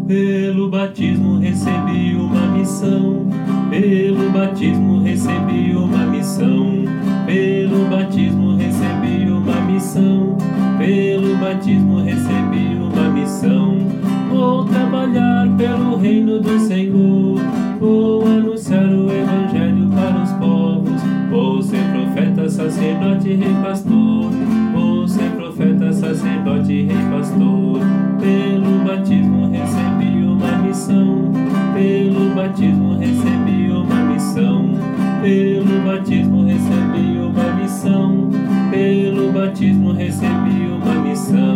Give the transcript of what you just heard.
Pelo batismo recebi uma missão. Pelo batismo recebi uma missão. Pelo batismo recebi uma missão. Pelo batismo recebi uma missão. Vou trabalhar pelo reino do Senhor. Vou anunciar o evangelho para os povos. Vou ser profeta, sacerdote, rei, pastor. Vou ser profeta, sacerdote, rei, pastor. Pelo batismo recebi uma missão. Pelo batismo recebi uma missão. Pelo batismo recebi uma missão. Pelo batismo recebi uma missão.